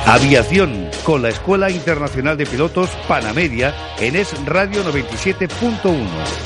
Aviación, con la Escuela Internacional de Pilotos Panamedia en Es Radio 97.1.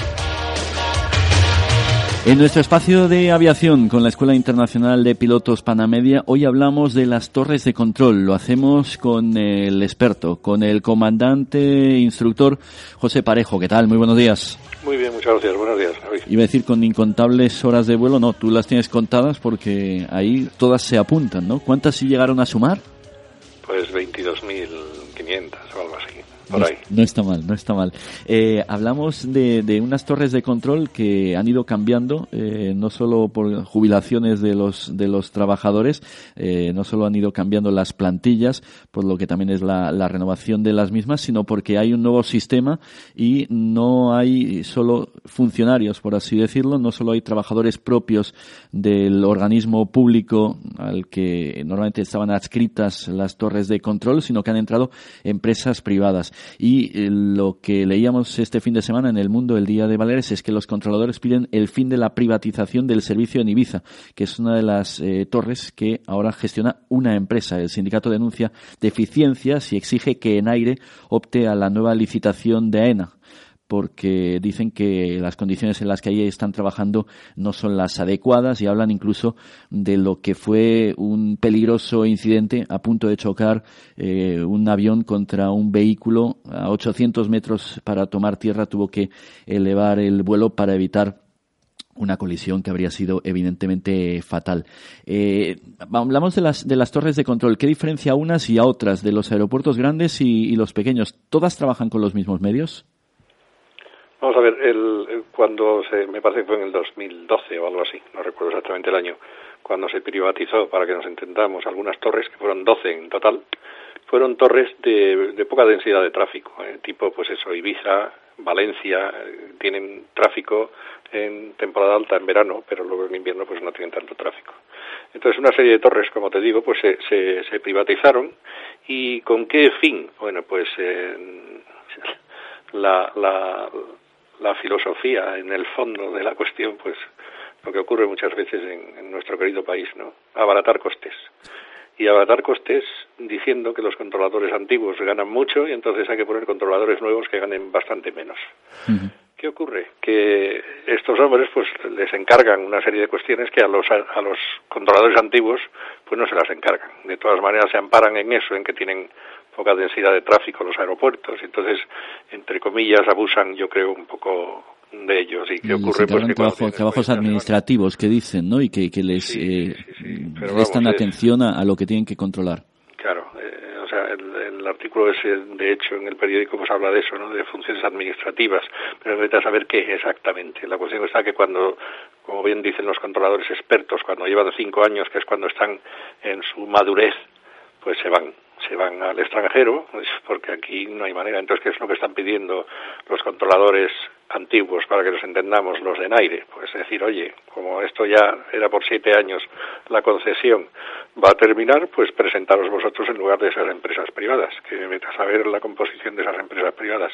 En nuestro espacio de aviación con la Escuela Internacional de Pilotos Panamedia, hoy hablamos de las torres de control. Lo hacemos con el experto, con el comandante instructor José Parejo. ¿Qué tal? Muy buenos días. Muy bien, muchas gracias. Buenos días, Javi. Iba a decir con incontables horas de vuelo. No, tú las tienes contadas porque ahí todas se apuntan, ¿no? ¿Cuántas sí llegaron a sumar? Pues 22.500 o algo así. Por ahí. No está mal, no está mal. Hablamos de unas torres de control que han ido cambiando, no solo por jubilaciones de los trabajadores, no solo han ido cambiando las plantillas, por lo que también es la renovación de las mismas, sino porque hay un nuevo sistema y no hay solo funcionarios, por así decirlo, no solo hay trabajadores propios del organismo público al que normalmente estaban adscritas las torres de control, sino que han entrado empresas privadas. Y lo que leíamos este fin de semana en El Mundo, el Día de Baleares, es que los controladores piden el fin de la privatización del servicio en Ibiza, que es una de las torres que ahora gestiona una empresa. El sindicato denuncia deficiencias y exige que Enaire opte a la nueva licitación de AENA, porque dicen que las condiciones en las que ahí están trabajando no son las adecuadas y hablan incluso de lo que fue un peligroso incidente a punto de chocar un avión contra un vehículo a 800 metros para tomar tierra. Tuvo que elevar el vuelo para evitar una colisión que habría sido evidentemente fatal. Hablamos de las torres de control. ¿Qué diferencia a unas y a otras de los aeropuertos grandes y los pequeños? ¿Todas trabajan con los mismos medios? Vamos a ver, me parece que fue en el 2012 o algo así, no recuerdo exactamente el año, cuando se privatizó, para que nos entendamos, algunas torres, que fueron 12 en total, fueron torres de poca densidad de tráfico, tipo pues eso, Ibiza, Valencia, tienen tráfico en temporada alta en verano, pero luego en invierno pues no tienen tanto tráfico. Entonces una serie de torres, como te digo, pues se privatizaron. ¿Y con qué fin? Bueno, pues la filosofía en el fondo de la cuestión, pues lo que ocurre muchas veces en nuestro querido país, ¿no? Abaratar costes. Y abaratar costes diciendo que los controladores antiguos ganan mucho y entonces hay que poner controladores nuevos que ganen bastante menos. Uh-huh. ¿Qué ocurre? Que estos hombres pues les encargan una serie de cuestiones que a los controladores antiguos pues no se las encargan. De todas maneras se amparan en eso, en que tienen poca densidad de tráfico en los aeropuertos, entonces, entre comillas, abusan, yo creo, un poco de ellos. ¿Y qué ocurre? Pues que trabajos administrativos que dicen, ¿no? Y que les prestan atención a lo que tienen que controlar. Claro, o sea, el artículo ese, de hecho, en el periódico pues habla de eso, ¿no? De funciones administrativas, pero necesitas saber qué exactamente. La cuestión está que cuando, como bien dicen los controladores expertos, cuando llevan 5 años, que es cuando están en su madurez, pues se van al extranjero, porque aquí no hay manera. Entonces, ¿qué es lo que están pidiendo los controladores antiguos, para que nos entendamos, los de Enaire? Pues decir, oye, como esto ya era por 7 años la concesión, va a terminar, pues presentaros vosotros en lugar de esas empresas privadas, que metas a ver la composición de esas empresas privadas,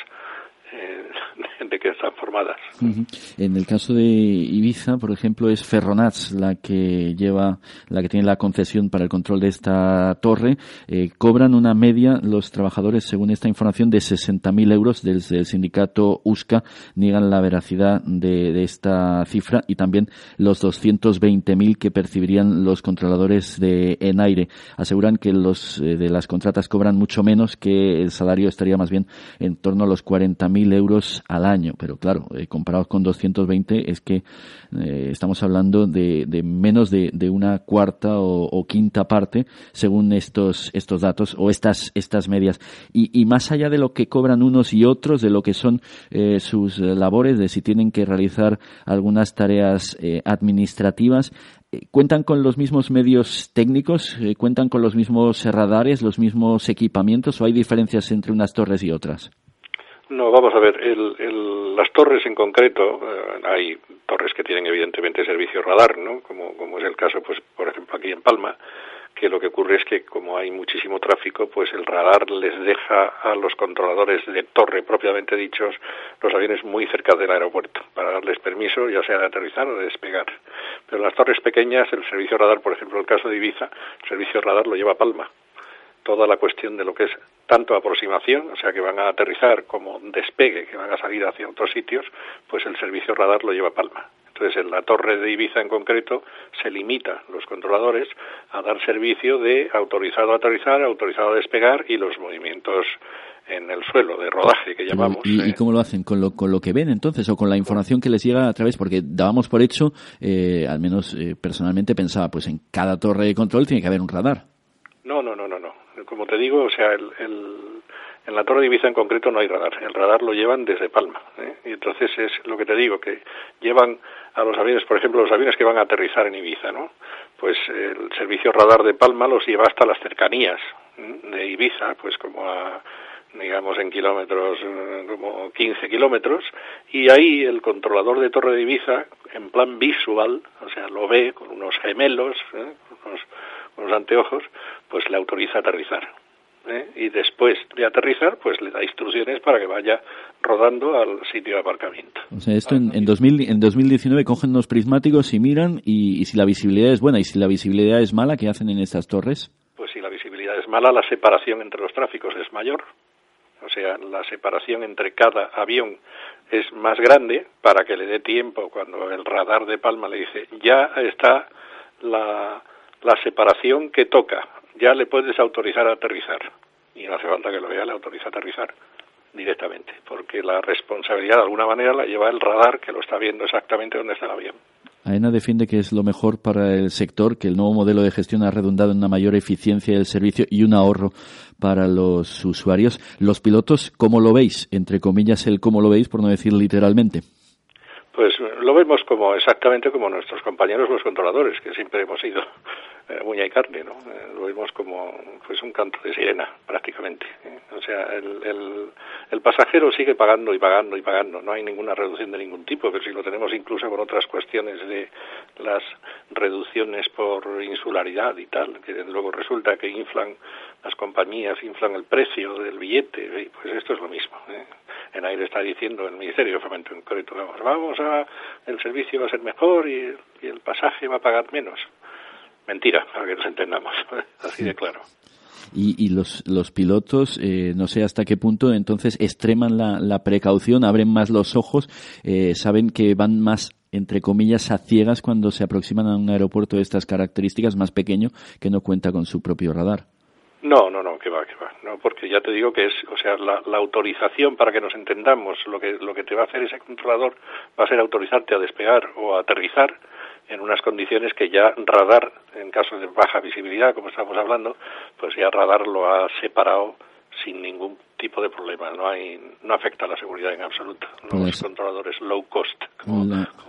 de que están formadas. Uh-huh. En el caso de Ibiza, por ejemplo, es Ferronats la que tiene la concesión para el control de esta torre. Cobran una media los trabajadores, según esta información, de 60.000 euros. Desde el sindicato USCA niegan la veracidad de esta cifra, y también los 220.000 que percibirían los controladores de Enaire. Aseguran que los de las contratas cobran mucho menos, que el salario estaría más bien en torno a los 40.000 euros al año, pero claro, comparado con 220 es que estamos hablando de menos de una cuarta o quinta parte, según estos datos o estas medias. Y más allá de lo que cobran unos y otros, de lo que son sus labores, de si tienen que realizar algunas tareas administrativas, ¿cuentan con los mismos medios técnicos? ¿Cuentan con los mismos radares, los mismos equipamientos, o hay diferencias entre unas torres y otras? No, vamos a ver, las torres en concreto, hay torres que tienen evidentemente servicio radar, ¿no? Como es el caso, pues, por ejemplo, aquí en Palma, que lo que ocurre es que como hay muchísimo tráfico, pues el radar les deja a los controladores de torre, propiamente dichos, los aviones muy cerca del aeropuerto, para darles permiso, ya sea de aterrizar o de despegar. Pero en las torres pequeñas, el servicio radar, por ejemplo, el caso de Ibiza, el servicio radar lo lleva Palma. toda la cuestión de lo que es tanto aproximación, o sea que van a aterrizar, como despegue, que van a salir hacia otros sitios, pues el servicio radar lo lleva Palma. Entonces, en la torre de Ibiza en concreto, se limita los controladores a dar servicio de autorizado a aterrizar, autorizado a despegar y los movimientos en el suelo de rodaje que llamamos. ¿Y cómo lo hacen? ¿Con lo que ven entonces o con la información que les llega a través? Porque dábamos por hecho, al menos personalmente pensaba, pues en cada torre de control tiene que haber un radar. No. Como te digo, o sea, en la torre de Ibiza en concreto no hay radar. El radar lo llevan desde Palma, ¿eh? Y entonces es lo que te digo, que llevan a los aviones, por ejemplo, los aviones que van a aterrizar en Ibiza, ¿no? Pues el servicio radar de Palma los lleva hasta las cercanías de Ibiza, pues como a, digamos, en kilómetros, como 15 kilómetros, y ahí el controlador de torre de Ibiza, en plan visual, o sea, lo ve con unos gemelos, con unos anteojos, pues le autoriza a aterrizar. Y después de aterrizar, pues le da instrucciones para que vaya rodando al sitio de aparcamiento. O sea, esto en 2019 cogen los prismáticos y miran, y si la visibilidad es buena y si la visibilidad es mala, ¿qué hacen en estas torres? Pues si la visibilidad es mala, la separación entre los tráficos es mayor. O sea, la separación entre cada avión es más grande para que le dé tiempo cuando el radar de Palma le dice ya está la separación que toca, ya le puedes autorizar a aterrizar. Y no hace falta que lo vea, le autoriza a aterrizar directamente, porque la responsabilidad de alguna manera la lleva el radar, que lo está viendo exactamente dónde está el avión. AENA defiende que es lo mejor para el sector, que el nuevo modelo de gestión ha redundado en una mayor eficiencia del servicio y un ahorro para los usuarios. Los pilotos, ¿cómo lo veis? Entre comillas, el cómo lo veis, por no decir literalmente. Pues lo vemos exactamente como nuestros compañeros los controladores, que siempre hemos sido uña y carne, ¿no? Lo vemos como pues un canto de sirena, prácticamente. O sea, el pasajero sigue pagando y pagando y pagando, no hay ninguna reducción de ningún tipo, pero si lo tenemos incluso con otras cuestiones de las reducciones por insularidad y tal, que luego resulta que las compañías inflan el precio del billete, pues esto es lo mismo, En aire está diciendo el Ministerio de Fomento en concreto, el servicio va a ser mejor y el pasaje va a pagar menos. Mentira, para que nos entendamos, así de claro. Y los pilotos, no sé hasta qué punto, entonces extreman la precaución, abren más los ojos, saben que van más, entre comillas, a ciegas cuando se aproximan a un aeropuerto de estas características, más pequeño, que no cuenta con su propio radar. No, que va. No, porque ya te digo que es, o sea, la autorización, para que nos entendamos, lo que te va a hacer ese controlador va a ser autorizarte a despegar o a aterrizar en unas condiciones que ya radar, en caso de baja visibilidad, como estamos hablando, pues ya radar lo ha separado sin ningún tipo de problema. No afecta a la seguridad en absoluto. Los controladores low cost, como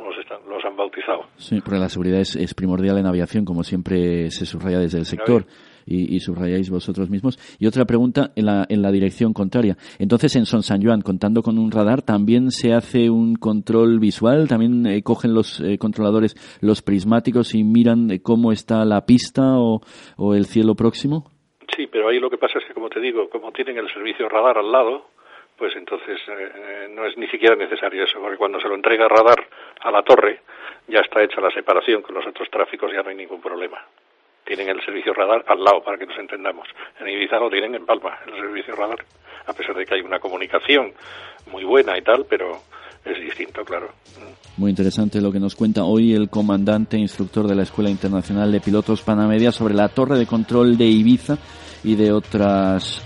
los han bautizado. Sí, porque la seguridad es primordial en aviación, como siempre se subraya desde el sector. Y subrayáis vosotros mismos. Y otra pregunta en la dirección contraria. Entonces, en Son San Joan, contando con un radar, ¿también se hace un control visual? ¿También cogen los controladores los prismáticos y miran cómo está la pista o el cielo próximo? Sí, pero ahí lo que pasa es que, como te digo, como tienen el servicio radar al lado, pues entonces no es ni siquiera necesario eso, porque cuando se lo entrega radar a la torre, ya está hecha la separación con los otros tráficos, ya no hay ningún problema. Tienen el servicio radar al lado, para que nos entendamos. En Ibiza lo tienen en Palma, el servicio radar, a pesar de que hay una comunicación muy buena y tal, pero es distinto, claro. Muy interesante lo que nos cuenta hoy el comandante instructor de la Escuela Internacional de Pilotos Panamedia sobre la torre de control de Ibiza y de otras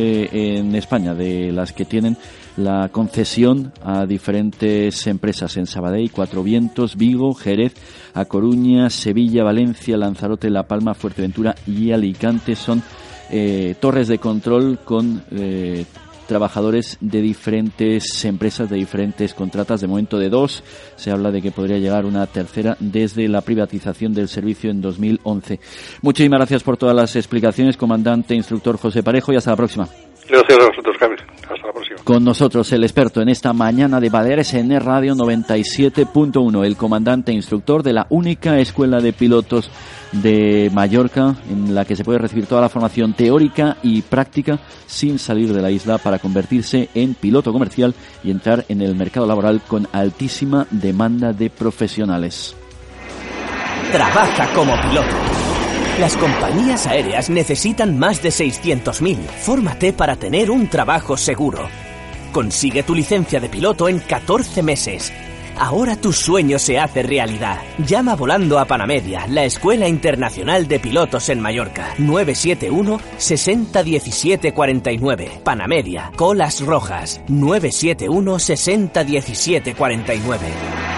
11 en España, de las que tienen la concesión a diferentes empresas en Sabadell, Cuatro Vientos, Vigo, Jerez, A Coruña, Sevilla, Valencia, Lanzarote, La Palma, Fuerteventura y Alicante. Son torres de control con trabajadores de diferentes empresas, de diferentes contratas, de momento de 2. Se habla de que podría llegar una tercera desde la privatización del servicio en 2011. Muchísimas gracias por todas las explicaciones, comandante instructor José Parejo, y hasta la próxima. Gracias a vosotros, Javier. Hasta la próxima. Con nosotros el experto en esta mañana de Baleares en Radio 97.1, el comandante instructor de la única escuela de pilotos de Mallorca, en la que se puede recibir toda la formación teórica y práctica sin salir de la isla, para convertirse en piloto comercial y entrar en el mercado laboral con altísima demanda de profesionales. Trabaja como piloto. Las compañías aéreas necesitan más de 600.000. Fórmate para tener un trabajo seguro. Consigue tu licencia de piloto en 14 meses. Ahora tu sueño se hace realidad. Llama volando a Panamedia, la Escuela Internacional de Pilotos en Mallorca. 971 60 17 49. Panamedia, colas rojas. 971 60 17 49.